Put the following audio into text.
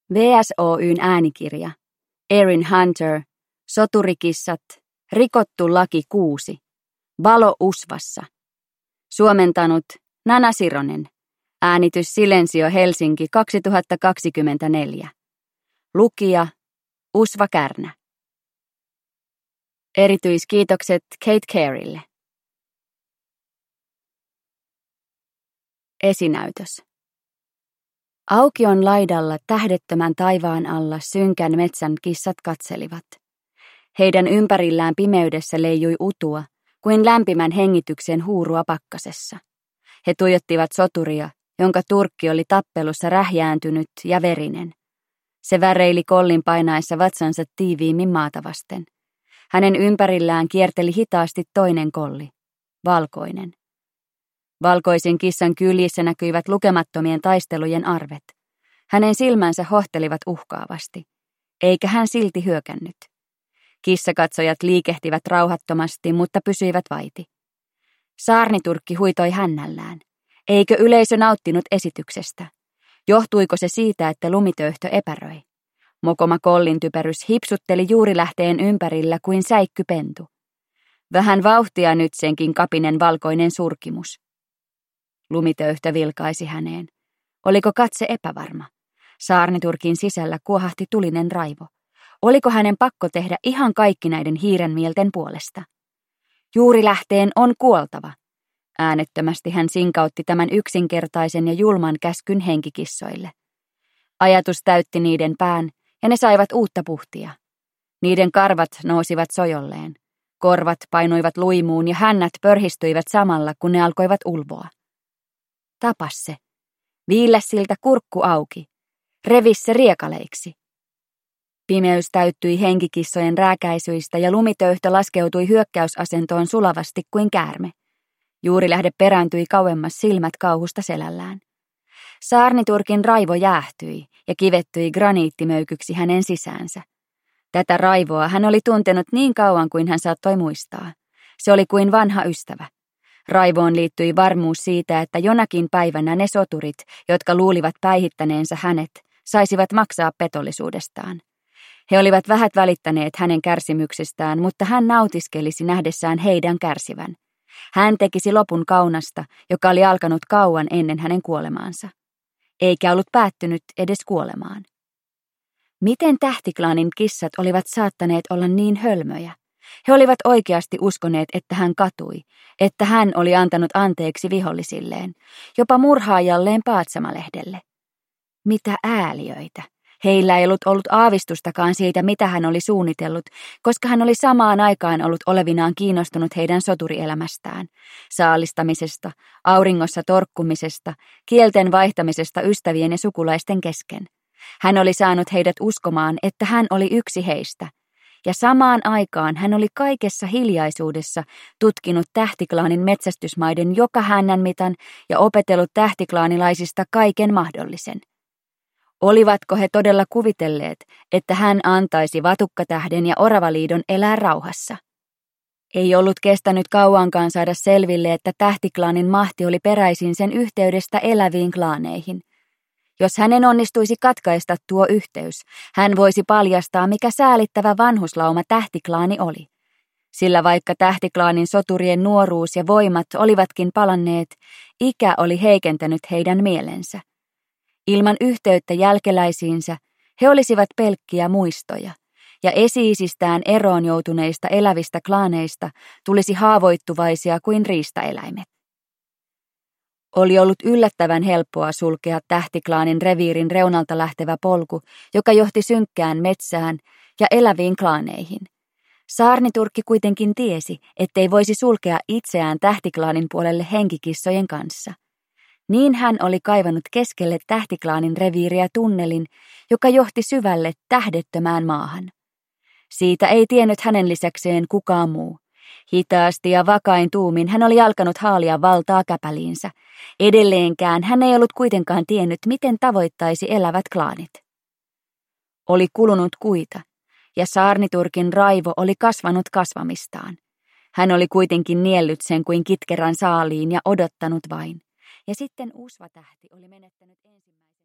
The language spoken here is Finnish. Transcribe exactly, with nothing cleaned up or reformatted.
V S O:n äänikirja. Erin Hunter. Soturikissat. Rikottu laki kuusi. Valo Usvassa. Suomentanut Nana Sironen. Äänitys Silensio Helsinki kaksituhattakaksikymmentäneljä. Lukija Usva Kärnä. Erityiskiitokset Kate Careylle. Esinäytös. Aukion laidalla tähdettömän taivaan alla synkän metsän kissat katselivat. Heidän ympärillään pimeydessä leijui utua, kuin lämpimän hengityksen huurua pakkasessa. He tuijottivat soturia, jonka turkki oli tappelussa rähjääntynyt ja verinen. Se väreili kollin painaessa vatsansa tiiviimmin maata vasten. Hänen ympärillään kierteli hitaasti toinen kolli, valkoinen. Valkoisen kissan kyljissä näkyivät lukemattomien taistelujen arvet. Hänen silmänsä hohtelivat uhkaavasti, eikä hän silti hyökännyt. Kissakatsojat liikehtivät rauhattomasti, mutta pysyivät vaiti. Saarniturkki huitoi hännällään. Eikö yleisö nauttinut esityksestä? Johtuiko se siitä, että lumitöyhtö epäröi? Mokoma kollintyperys hipsutteli juurilähteen ympärillä kuin säikkypentu. Vähän vauhtia nyt senkin kapinen valkoinen surkimus. Lumitöyhtö vilkaisi häneen. Oliko katse epävarma? Saarniturkin sisällä kuohahti tulinen raivo. Oliko hänen pakko tehdä ihan kaikki näiden hiirenmielten puolesta? Juurilähteen on kuoltava. Äänettömästi hän sinkautti tämän yksinkertaisen ja julman käskyn henkikissoille. Ajatus täytti niiden pään, ja ne saivat uutta puhtia. Niiden karvat nousivat sojolleen. Korvat painuivat luimuun ja hännät pörhistyivät samalla, kun ne alkoivat ulvoa. Tapas se. Viillä siltä kurkku auki. Revi se riekaleiksi. Pimeys täyttyi henkikissojen rääkäisyistä ja lumitöyhtö laskeutui hyökkäysasentoon sulavasti kuin käärme. Juurilähde perääntyi kauemmas silmät kauhusta selällään. Saarniturkin raivo jäähtyi ja kivettyi graniittimöykyksi hänen sisäänsä. Tätä raivoa hän oli tuntenut niin kauan kuin hän saattoi muistaa. Se oli kuin vanha ystävä. Raivoon liittyi varmuus siitä, että jonakin päivänä ne soturit, jotka luulivat päihittäneensä hänet, saisivat maksaa petollisuudestaan. He olivat vähät välittäneet hänen kärsimyksestään, mutta hän nautiskelisi nähdessään heidän kärsivän. Hän tekisi lopun kaunasta, joka oli alkanut kauan ennen hänen kuolemaansa. Eikä ollut päättynyt edes kuolemaan. Miten tähtiklaanin kissat olivat saattaneet olla niin hölmöjä? He olivat oikeasti uskoneet, että hän katui, että hän oli antanut anteeksi vihollisilleen, jopa murhaajalleen Paatsamalehdelle. Mitä ääliöitä! Heillä ei ollut ollut aavistustakaan siitä, mitä hän oli suunnitellut, koska hän oli samaan aikaan ollut olevinaan kiinnostunut heidän soturielämästään, saalistamisesta, auringossa torkkumisesta, kielten vaihtamisesta ystävien ja sukulaisten kesken. Hän oli saanut heidät uskomaan, että hän oli yksi heistä, ja samaan aikaan hän oli kaikessa hiljaisuudessa tutkinut tähtiklaanin metsästysmaiden joka hännänmitan ja opetellut tähtiklaanilaisista kaiken mahdollisen. Olivatko he todella kuvitelleet, että hän antaisi Vatukkatähden ja Oravaliidon elää rauhassa? Ei ollut kestänyt kauankaan saada selville, että tähtiklaanin mahti oli peräisin sen yhteydestä eläviin klaaneihin. Jos hänen onnistuisi katkaista tuo yhteys, hän voisi paljastaa, mikä säälittävä vanhuslauma tähtiklaani oli. Sillä vaikka tähtiklaanin soturien nuoruus ja voimat olivatkin palanneet, ikä oli heikentänyt heidän mielensä. Ilman yhteyttä jälkeläisiinsä he olisivat pelkkiä muistoja, ja esi-isistään eroon joutuneista elävistä klaaneista tulisi haavoittuvaisia kuin riistaeläimet. Oli ollut yllättävän helppoa sulkea tähtiklaanin reviirin reunalta lähtevä polku, joka johti synkkään metsään ja eläviin klaaneihin. Saarniturkki kuitenkin tiesi, ettei voisi sulkea itseään tähtiklaanin puolelle henkikissojen kanssa. Niin hän oli kaivannut keskelle tähtiklaanin reviiriä tunnelin, joka johti syvälle tähdettömään maahan. Siitä ei tiennyt hänen lisäkseen kukaan muu. Hitaasti ja vakain tuumin hän oli alkanut haalia valtaa käpäliinsä. Edelleenkään hän ei ollut kuitenkaan tiennyt, miten tavoittaisi elävät klaanit. Oli kulunut kuita, ja Saarniturkin raivo oli kasvanut kasvamistaan. Hän oli kuitenkin niellyt sen kuin kitkerän saaliin ja odottanut vain. Ja sitten Usva-tähti oli menettänyt ensimmäisen